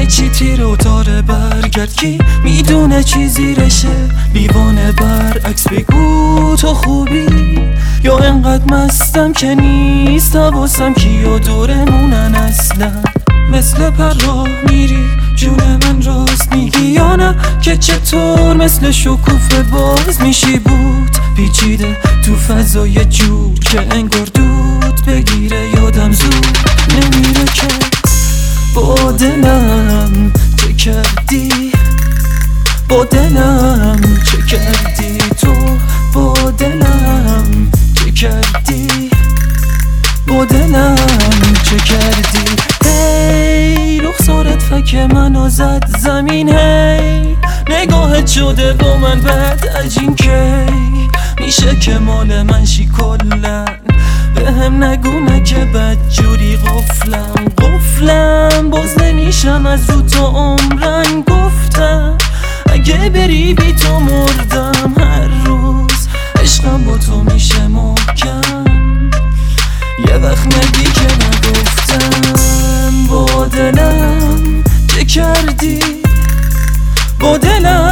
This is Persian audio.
چی تیر و تاره برگرد، کی میدونه چی زیرشه؟ دیوانه برعکس بگو تو خوبی یا انقدر مستم که نیست حواسم کیا دورمونن اصلا. مثل پرراه میری جون من راست میگی یا نه؟ که چطور مثل شکوفه باز میشی؟ بود پیچیده تو فضای جور که انگار دود بگیره یادم زود نمیره که با دلم چه کردی؟ با دلم چه کردی تو؟ با دلم چه کردی؟ با دلم چه کردی؟ هی رخسارت فک منو زد زمین، هی نگاهت شده با من بد عجین کی میشه که مال من شی کلن؟ به هم نگو که بد جوری قفلم باز نمیشم از رو تا عمرن. گفتم اگه بری بی تو مردم، هر روز عشقم با تو میشه محکم. یه وقت نگی که نگفتم با دلم چه کردی؟ با دلم